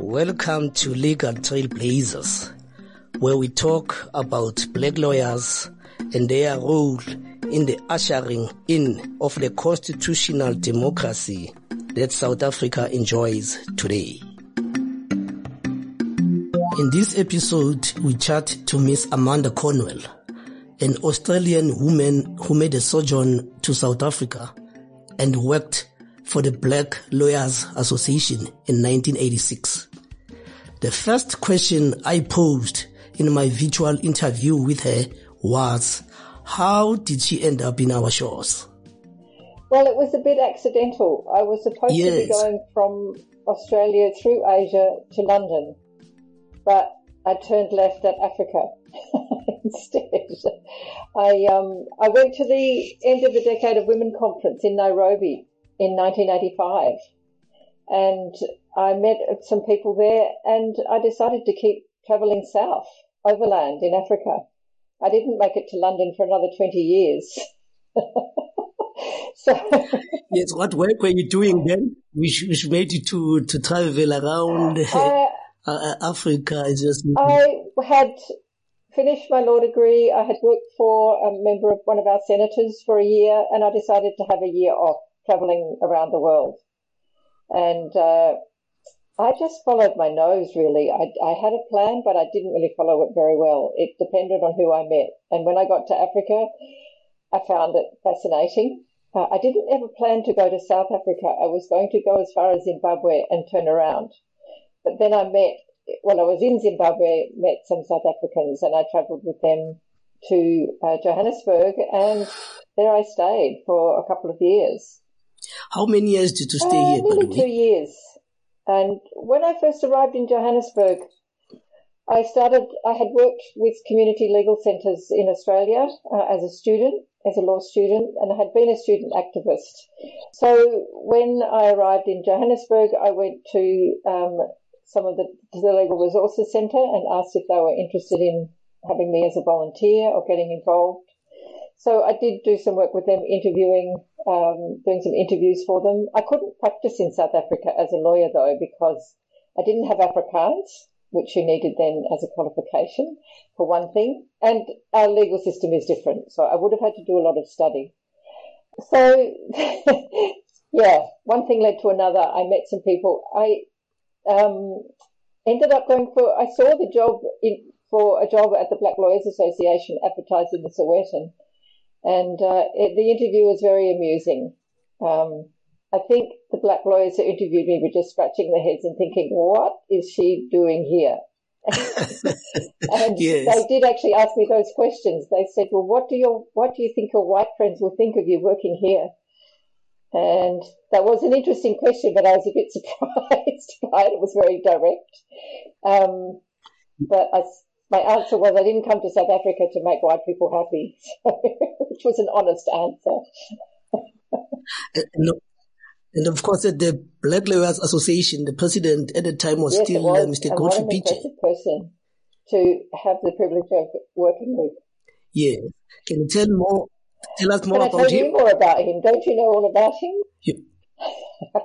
Welcome to Legal Trailblazers, where we talk about black lawyers and their role in the ushering in of the constitutional democracy that South Africa enjoys today. In this episode, we chat to Miss Amanda Cornwell, an Australian woman who made a sojourn to South Africa and worked for the Black Lawyers Association in 1986. The first question I posed in my virtual interview with her was, how did she end up in our shores? Well, it was a bit accidental. I was supposed to be going from Australia through Asia to London, but I turned left at Africa instead. I went to the End of the Decade of Women conference in Nairobi in 1985, and I met some people there, and I decided to keep travelling south, overland in Africa. I didn't make it to London for another 20 years. Yes, what work were you doing then? Which made you to travel around Africa? I had finished my law degree. I had worked for a member of one of our senators for a year, and I decided to have a year off travelling around the world. And I just followed my nose, really. I had a plan, but I didn't really follow it very well. It depended on who I met. And when I got to Africa, I found it fascinating. I didn't ever plan to go to South Africa. I was going to go as far as Zimbabwe and turn around. But then I was in Zimbabwe, met some South Africans, and I travelled with them to Johannesburg, and there I stayed for a couple of years. How many years did you stay here? Nearly 2 years. And when I first arrived in Johannesburg, I had worked with community legal centres in Australia as a law student, and I had been a student activist. So when I arrived in Johannesburg, I went to some of the Legal Resources Centre and asked if they were interested in having me as a volunteer or getting involved. So I did do some work with them, doing some interviews for them. I couldn't practice in South Africa as a lawyer, though, because I didn't have Afrikaans, which you needed then as a qualification, for one thing. And our legal system is different, so I would have had to do a lot of study. So, yeah, one thing led to another. I met some people. I ended up I saw the job for a job at the Black Lawyers Association advertised in the Sowetan. And the interview was very amusing. I think the black lawyers who interviewed me were just scratching their heads and thinking, what is she doing here? And yes. They did actually ask me those questions. They said, well, what do you think your white friends will think of you working here? And that was an interesting question, but I was a bit surprised by it. It was very direct. But my answer was I didn't come to South Africa to make white people happy, which was an honest answer. And of course, at the Black Lawyers Association, the president at the time was still Mr. Godfrey Pitje. What an impressive person to have the privilege of working with. Yeah. Can you tell us more about him? Can I tell you more about him? Don't you know all about him? Yeah.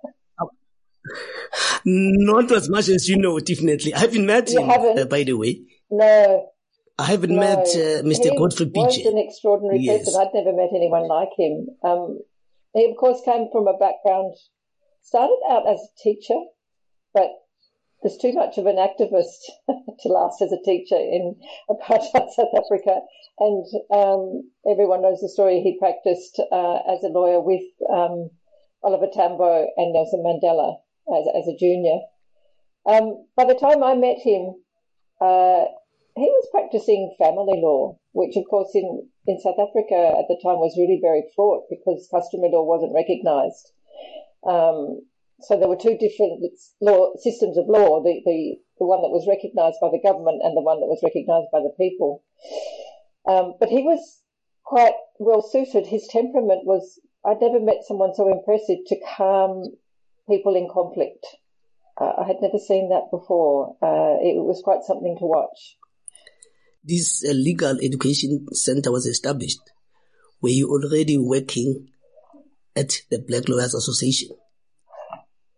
Not as much as you know, definitely. I haven't met him, by the way. No. I haven't met Mr. Godfrey Pitje. He was an extraordinary person. I'd never met anyone like him. He, of course, came from a background, started out as a teacher, but was too much of an activist to last as a teacher in apartheid South Africa. And everyone knows the story. He practiced as a lawyer with Oliver Tambo and Nelson Mandela as a junior. By the time I met him, he was practicing family law, which, of course, in South Africa at the time was really very fraught because customary law wasn't recognised. So there were two different systems of law, the one that was recognised by the government and the one that was recognised by the people. But he was quite well suited. His temperament was, I'd never met someone so impressive to calm people in conflict. I had never seen that before. It was quite something to watch. This legal education center was established. Were you already working at the Black Lawyers Association?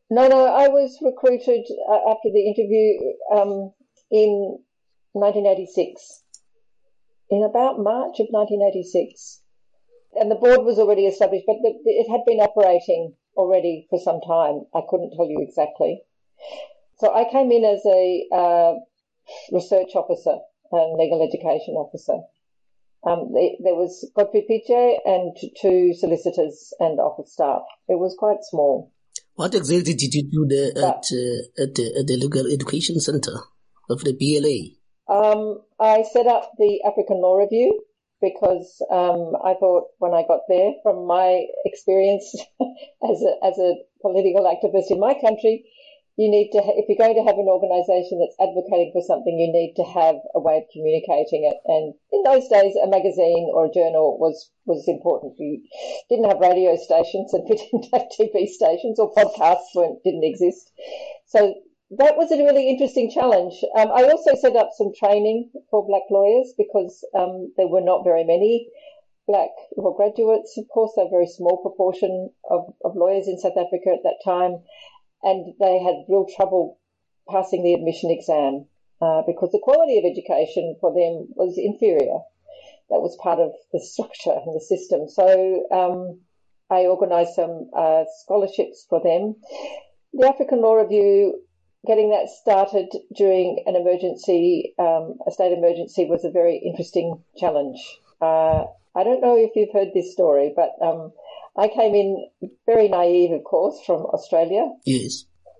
No, I was recruited after the interview in 1986, in about March of 1986. And the board was already established, but it had been operating already for some time. I couldn't tell you exactly. So I came in as a research officer and legal education officer. There was Godfrey Piche and two solicitors and office staff. It was quite small. What exactly did you do there at the Legal Education Centre of the BLA? I set up the African Law Review because I thought when I got there, from my experience as a political activist in my country, you need to, if you're going to have an organisation that's advocating for something, you need to have a way of communicating it. And in those days, a magazine or a journal was important. We didn't have radio stations and we didn't have TV stations, or podcasts didn't exist. So that was a really interesting challenge. I also set up some training for black lawyers because there were not very many black law graduates. Of course, they're a very small proportion of lawyers in South Africa at that time. And they had real trouble passing the admission exam because the quality of education for them was inferior. That was part of the structure and the system. So I organised some scholarships for them. The African Law Review, getting that started during an emergency, a state emergency, was a very interesting challenge. I don't know if you've heard this story, but I came in very naive, of course, from Australia. Yes.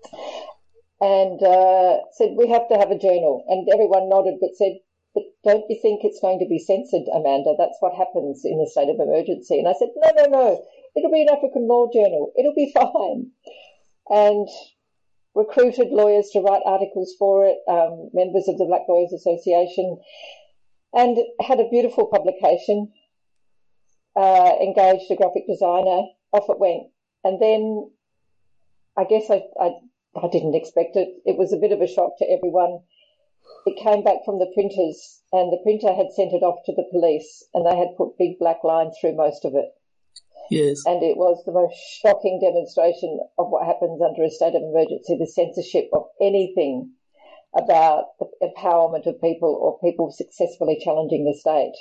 And said, we have to have a journal. And everyone nodded but said, but don't you think it's going to be censored, Amanda? That's what happens in a state of emergency. And I said, no. It'll be an African law journal. It'll be fine. And recruited lawyers to write articles for it, members of the Black Lawyers Association, and had a beautiful publication. Engaged a graphic designer, off it went. And then I guess I didn't expect it. It was a bit of a shock to everyone. It came back from the printers and the printer had sent it off to the police and they had put big black lines through most of it. Yes. And it was the most shocking demonstration of what happens under a state of emergency, the censorship of anything about the empowerment of people or people successfully challenging the state.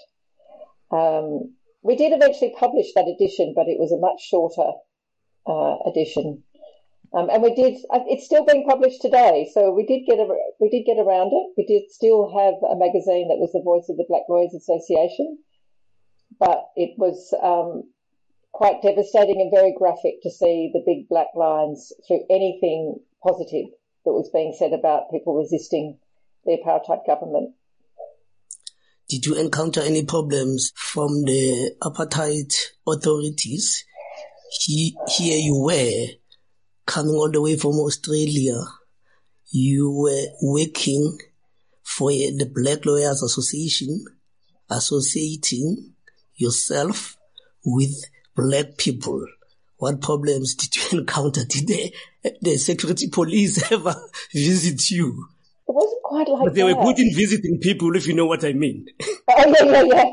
We did eventually publish that edition, but it was a much shorter edition, and it's still being published today. So we did get around it. We did still have a magazine that was the voice of the Black Lawyers Association, but it was quite devastating and very graphic to see the big black lines through anything positive that was being said about people resisting the apartheid government. Did you encounter any problems from the apartheid authorities? Here you were, coming all the way from Australia. You were working for the Black Lawyers Association, associating yourself with black people. What problems did you encounter? Did the security police ever visit you? It wasn't quite like that. But they were good in visiting people, if you know what I mean. Oh, yeah.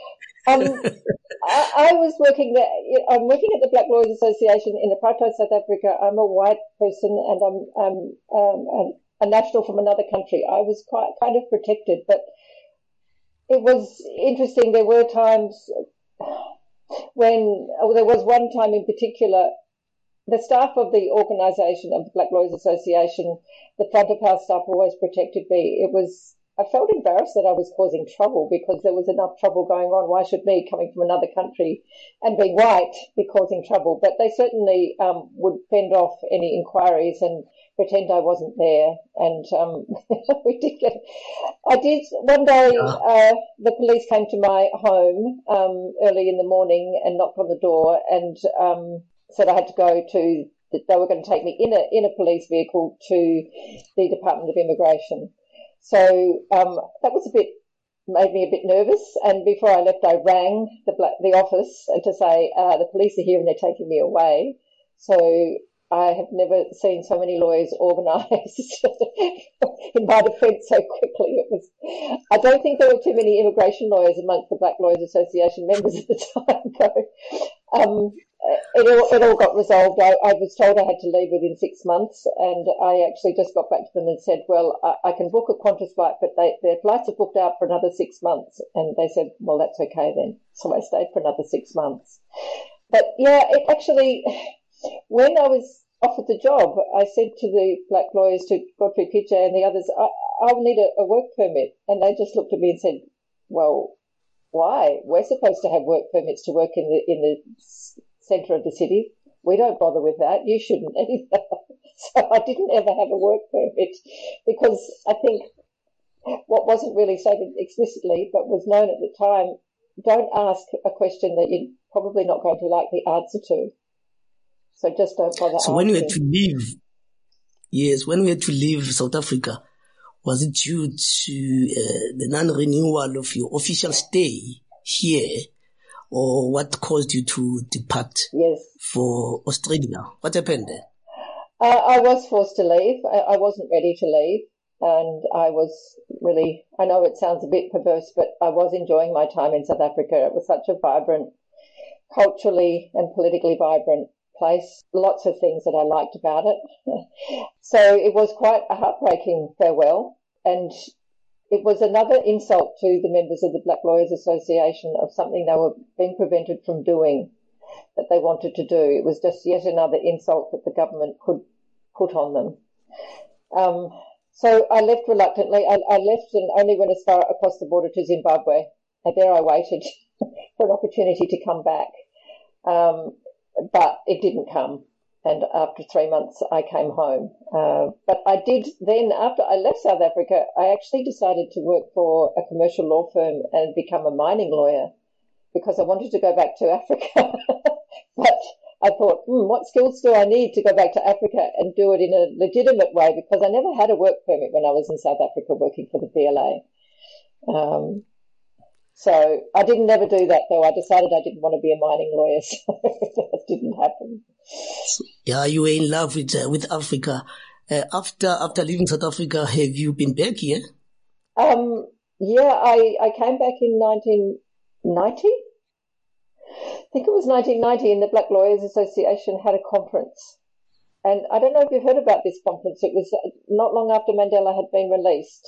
I was working there. I'm working at the Black Lawyers Association in apartheid South Africa. I'm a white person and I'm a national from another country. I was quite kind of protected, but it was interesting. There were times when, there was one time in particular, the staff of the organisation of the Black Lawyers Association, the front of house staff always protected me. I felt embarrassed that I was causing trouble because there was enough trouble going on. Why should me, coming from another country and being white, be causing trouble? But they certainly would fend off any inquiries and pretend I wasn't there. And one day, the police came to my home early in the morning and knocked on the door and said I had to go to, they were going to take me in a police vehicle to the Department of Immigration. So that made me a bit nervous. And before I left, I rang the office to say the police are here and they're taking me away. So I have never seen so many lawyers organised in my defence so quickly. I don't think there were too many immigration lawyers amongst the Black Lawyers Association members at the time, though. It all got resolved. I was told I had to leave within 6 months, and I actually just got back to them and said, well, I can book a Qantas flight, but their flights are booked out for another 6 months. And they said, well, that's okay then. So I stayed for another 6 months. But yeah, it actually, when I was offered the job, I said to the black lawyers, to Godfrey Pitcher and the others, I'll need a work permit. And they just looked at me and said, well, why? We're supposed to have work permits to work in the centre of the city. We don't bother with that. You shouldn't either. So I didn't ever have a work permit because I think what wasn't really stated explicitly but was known at the time, don't ask a question that you're probably not going to like the answer to. So just don't bother asking. So when you had to leave, when we had to leave South Africa, was it due to the non-renewal of your official stay here? Or what caused you to depart for Australia? What happened there? I was forced to leave. I wasn't ready to leave. And I was really, I know it sounds a bit perverse, but I was enjoying my time in South Africa. It was such a vibrant, culturally and politically vibrant place. Lots of things that I liked about it. So it was quite a heartbreaking farewell. And it was another insult to the members of the Black Lawyers Association of something they were being prevented from doing that they wanted to do. It was just yet another insult that the government could put on them. So I left reluctantly. I left and only went as far across the border to Zimbabwe. And there I waited for an opportunity to come back. But it didn't come. And after 3 months, I came home. But I did then, after I left South Africa, I actually decided to work for a commercial law firm and become a mining lawyer because I wanted to go back to Africa. But I thought, what skills do I need to go back to Africa and do it in a legitimate way? Because I never had a work permit when I was in South Africa working for the BLA. So I didn't never do that, though. I decided I didn't want to be a mining lawyer, so that didn't happen. Yeah, you were in love with Africa. After leaving South Africa, have you been back here? Yeah, I came back in 1990. I think it was 1990, and the Black Lawyers Association had a conference. And I don't know if you've heard about this conference. It was not long after Mandela had been released.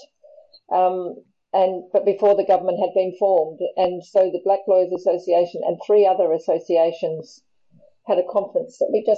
But before the government had been formed. And so the Black Lawyers Association and 3 other associations had a conference that it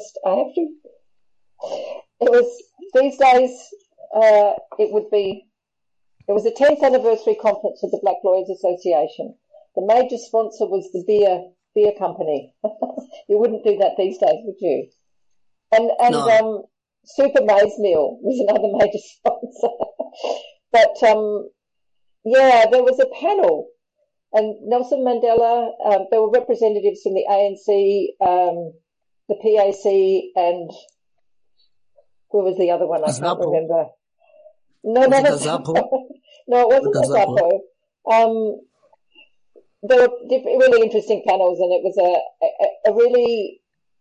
was, these days, it was the 10th anniversary conference of the Black Lawyers Association. The major sponsor was the beer company. You wouldn't do that these days, would you? And no. Super Maize Meal was another major sponsor. But, yeah, there was a panel, and Nelson Mandela, there were representatives from the ANC, the PAC, and where was the other one? I can't remember. No, not Zapo. No, it wasn't Zapo. There were really interesting panels, and it was a really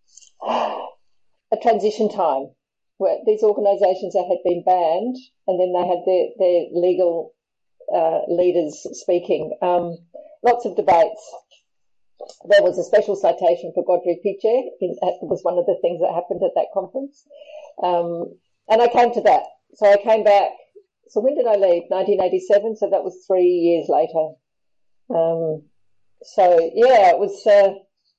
a transition time where these organisations that had been banned, and then they had their legal leaders speaking. Lots of debates. There was a special citation for Godfrey Pitcher. It was one of the things that happened at that conference. And I came to that. So I came back. So when did I leave? 1987. So that was 3 years later. So yeah, it was a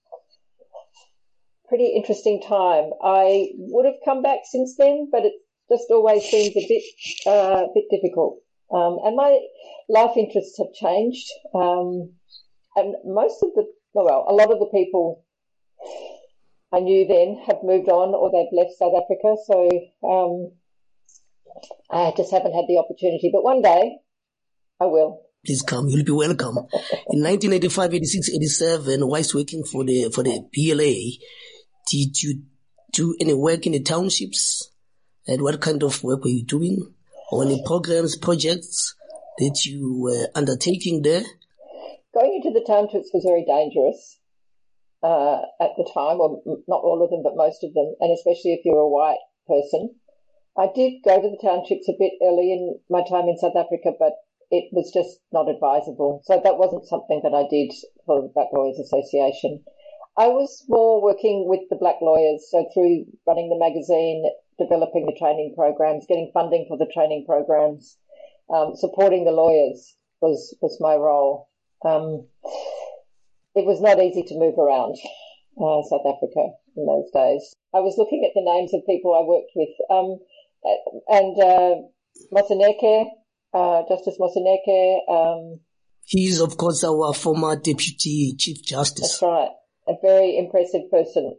pretty interesting time. I would have come back since then, but it just always seems a bit difficult. And my life interests have changed. And a lot of the people I knew then have moved on or they've left South Africa. So I just haven't had the opportunity. But one day I will. Please come. You'll be welcome. In 1985, 86, 87, whilst working for the BLA, did you do any work in the townships? And what kind of work were you doing? Or any programs, projects that you were undertaking there? Going into the townships was very dangerous. at the time, or not all of them, but most of them, and especially if you're a white person. I did go to the townships a bit early in my time in South Africa, but it was just not advisable. So that wasn't something that I did for the Black Lawyers Association. I was more working with the black lawyers, so through running the magazine, developing the training programs, getting funding for the training programs, supporting the lawyers was my role. It was not easy to move around South Africa in those days. I was looking at the names of people I worked with, and Moseneke, Justice Moseneke. He's, of course, our former Deputy Chief Justice. That's right. A very impressive person.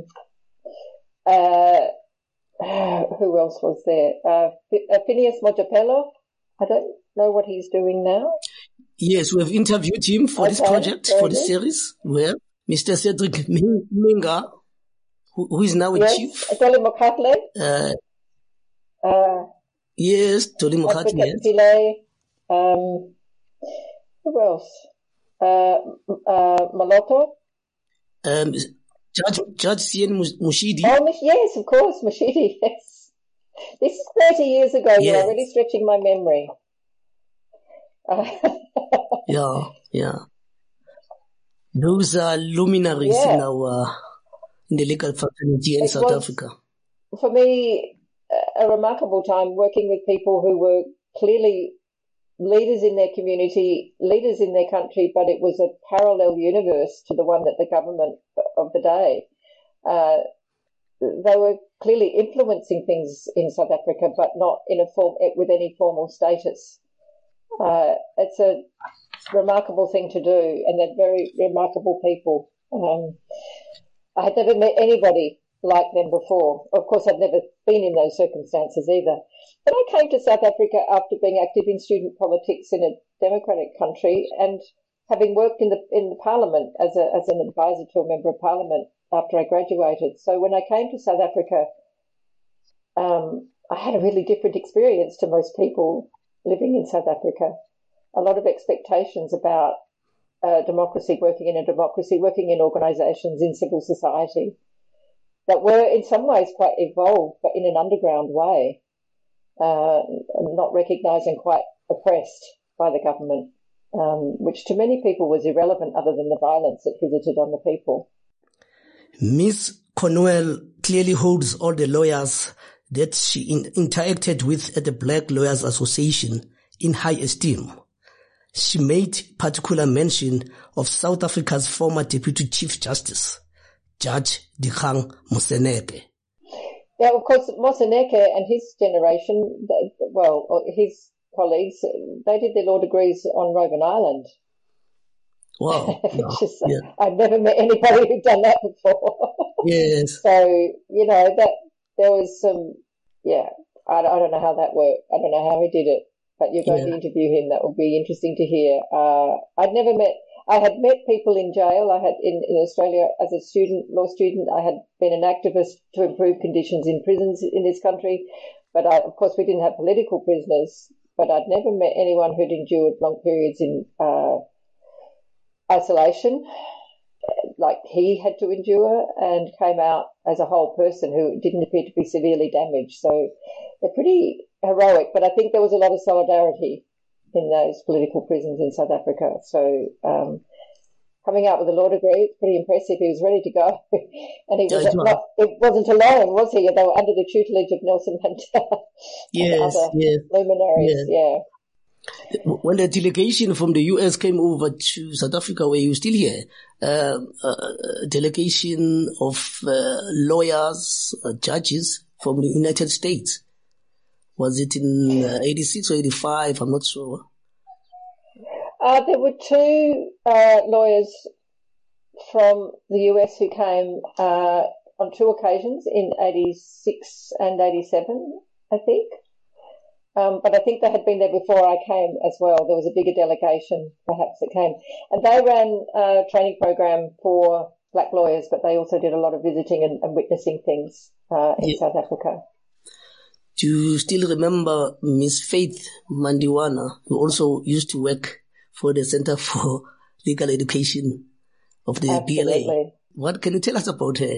Who else was there? Phineas Mojapelo. I don't know what he's doing now. Yes, we have interviewed him for this project, for this series. Well, Mr. Cedric Minga, who is now a chief. Dolly Mokatle. Yes, Dolly Mokatle. Yes. Who else? Maloto. Judge Sien Mushidi. Oh, yes, of course, Mushidi, yes. This is 30 years ago. Yes. You're already stretching my memory. Yeah. Those are luminaries in the legal fraternity in South Africa. For me, a remarkable time working with people who were clearly leaders in their community, leaders in their country, but it was a parallel universe to the one that the government of the day. They were clearly influencing things in South Africa, but not in with any formal status. It's a remarkable thing to do, and they're very remarkable people. I had never met anybody like them before. Of course, I'd never been in those circumstances either. But I came to South Africa after being active in student politics in a democratic country, and having worked in the parliament as an advisor to a member of parliament after I graduated. So when I came to South Africa, I had a really different experience to most people living in South Africa. A lot of expectations about democracy, working in organisations, in civil society, that were in some ways quite evolved, but in an underground way, not recognised and quite oppressed by the government, which to many people was irrelevant other than the violence it visited on the people. Ms. Cornwell clearly holds all the lawyers that she interacted with at the Black Lawyers Association in high esteem. She made particular mention of South Africa's former Deputy Chief Justice, Judge Dikgang Moseneke. Yeah, of course, Moseneke and his generation, his colleagues, they did their law degrees on Robben Island. Wow. I've never met anybody who'd done that before. Yes. So, that there was some, I don't know how that worked. I don't know how he did it, but you're going to interview him. That will be interesting to hear. I had met people in jail. I had in Australia as a law student, I had been an activist to improve conditions in prisons in this country. But of course, we didn't have political prisoners, but I'd never met anyone who'd endured long periods in isolation like he had to endure, and came out as a whole person who didn't appear to be severely damaged. So they're pretty heroic, but I think there was a lot of solidarity in those political prisons in South Africa. So coming out with a law degree, it's pretty impressive. He was ready to go. And he was it wasn't alone, was he? They were under the tutelage of Nelson Mandela and other luminaries. Yeah. When the delegation from the US came over to South Africa, were you still here? Delegation of lawyers, judges from the United States. Was it in 86 or 85? I'm not sure. There were two lawyers from the US who came on two occasions in 86 and 87, I think. But I think they had been there before I came as well. There was a bigger delegation, perhaps, that came. And they ran a training program for black lawyers, but they also did a lot of visiting and witnessing things in South Africa. Do you still remember Miss Faith Mandiwana, who also used to work for the Center for Legal Education of the Absolutely. BLA? What can you tell us about her?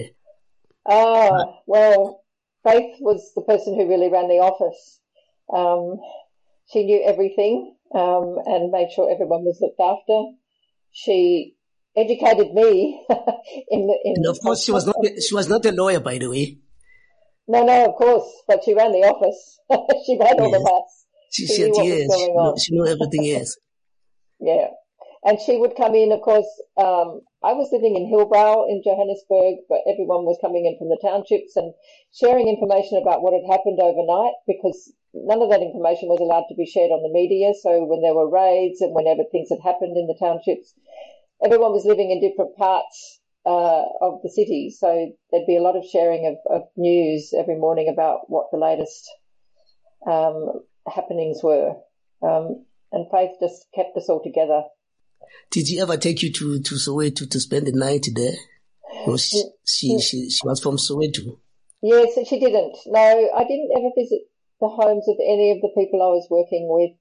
Well, Faith was the person who really ran the office. She knew everything and made sure everyone was looked after. She educated me And of course, she was not a lawyer, by the way. No, of course, but she ran the office. She ran all the maths. She knew what was going on. She knew everything, yes. Yeah. And she would come in, of course, I was living in Hillbrow in Johannesburg, but everyone was coming in from the townships and sharing information about what had happened overnight, because none of that information was allowed to be shared on the media. So when there were raids and whenever things had happened in the townships, everyone was living in different parts of the city. So there'd be a lot of sharing of news every morning about what the latest happenings were. And Faith just kept us all together. Did she ever take you to Soweto to spend the night there? Or she was from Soweto? Yes, she didn't. No, I didn't ever visit the homes of any of the people I was working with.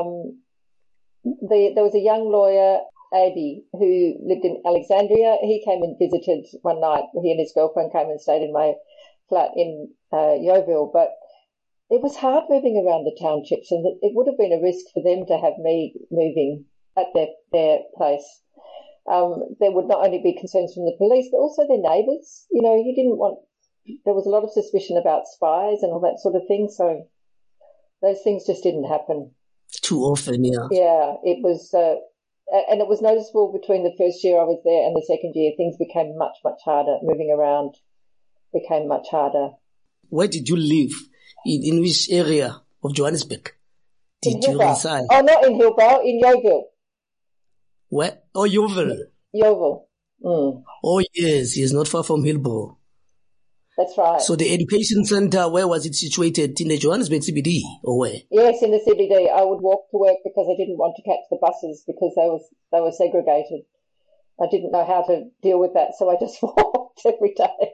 There was a young lawyer, Adi, who lived in Alexandria. He came and visited one night. He and his girlfriend came and stayed in my flat in Yeoville. But it was hard moving around the townships, and it would have been a risk for them to have me moving at their place. There would not only be concerns from the police, but also their neighbours. You know, there was a lot of suspicion about spies and all that sort of thing, so those things just didn't happen. Too often, yeah. Yeah, it was, and it was noticeable between the first year I was there and the second year. Things became much, much harder. Moving around became much harder. Where did you live? In which area of Johannesburg did you reside? Oh, not in Hillbrow, in Yeoville. Where? Oh, Yeoville. Yeoville. Mm. Oh, yes, not far from Hillbrow. That's right. So the education center, where was it situated? In the Johannesburg CBD or where? Yes, in the CBD. I would walk to work because I didn't want to catch the buses because they were segregated. I didn't know how to deal with that, so I just walked every day.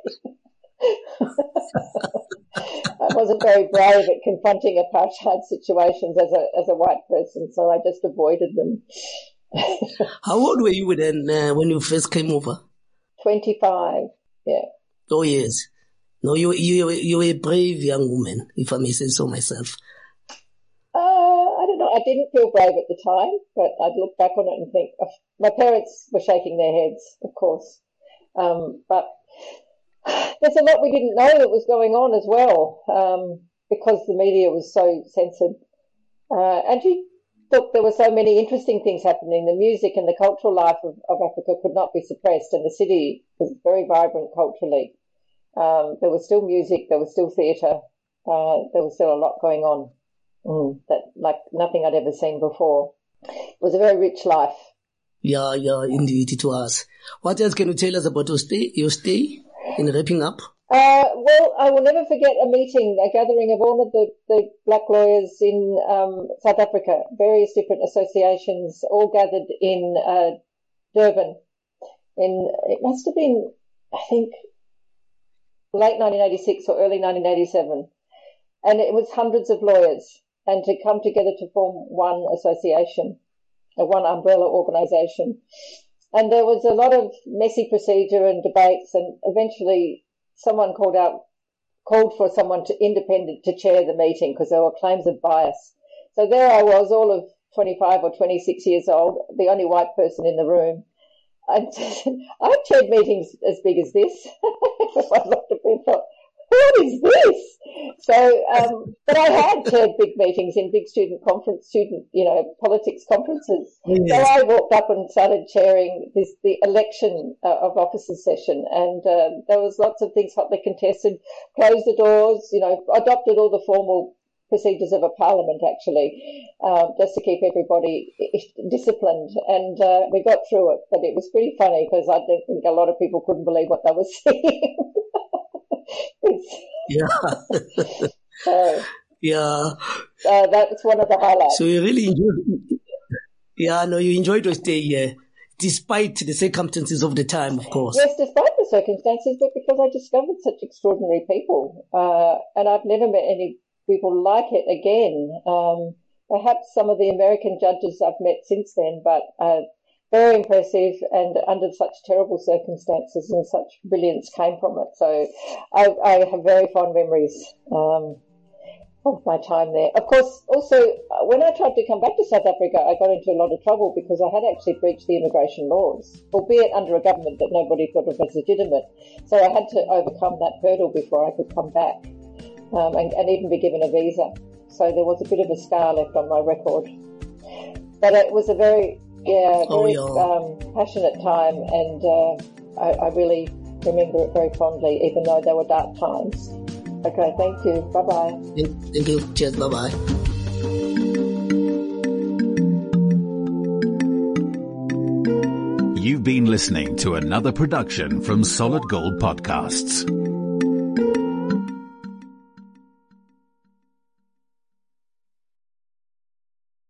I wasn't very brave at confronting apartheid situations as a white person, so I just avoided them. How old were you then when you first came over? 25, yeah. Oh, yes. No, you were a brave young woman, if I may say so myself. I don't know. I didn't feel brave at the time, but I'd look back on it and think, my parents were shaking their heads, of course. But there's a lot we didn't know that was going on as well, because the media was so censored. And look, there were so many interesting things happening. The music and the cultural life of Africa could not be suppressed, and the city was very vibrant culturally. There was still music, there was still theatre, there was still a lot going on, that like nothing I'd ever seen before. It was a very rich life. Yeah, indeed it was. What else can you tell us about your stay in wrapping up? Well, I will never forget a gathering of all of the black lawyers in South Africa, various different associations, all gathered in Durban. It must have been, I think, late 1986 or early 1987. And it was hundreds of lawyers, and to come together to form one association, one umbrella organisation. And there was a lot of messy procedure and debates, and eventually someone called for someone independent to chair the meeting because there were claims of bias. So there I was, all of 25 or 26 years old, the only white person in the room. I've chaired meetings as big as this. I looked at me and thought, what is this? So, but I had chaired big meetings in big politics conferences. Yes. So I walked up and started chairing the election of officers session, and there was lots of things hotly contested. Closed the doors, adopted all the formal procedures of a parliament, actually, just to keep everybody disciplined. And we got through it, but it was pretty funny because I think a lot of people couldn't believe what they were seeing. Yeah. So, yeah. That's one of the highlights. So you really enjoyed. Yeah, no, you enjoyed your stay here, despite the circumstances of the time, of course. Yes, despite the circumstances, but because I discovered such extraordinary people, and I've never met any people like it again. Perhaps some of the American judges I've met since then, but very impressive, and under such terrible circumstances, and such brilliance came from it. So I have very fond memories of my time there. Of course, also, when I tried to come back to South Africa, I got into a lot of trouble because I had actually breached the immigration laws, albeit under a government that nobody thought of as legitimate. So I had to overcome that hurdle before I could come back and even be given a visa. So there was a bit of a scar left on my record. But it was a very passionate time, and I really remember it very fondly, even though there were dark times. Okay, thank you. Bye-bye. Thank you. Cheers. Bye-bye. You've been listening to another production from Solid Gold Podcasts.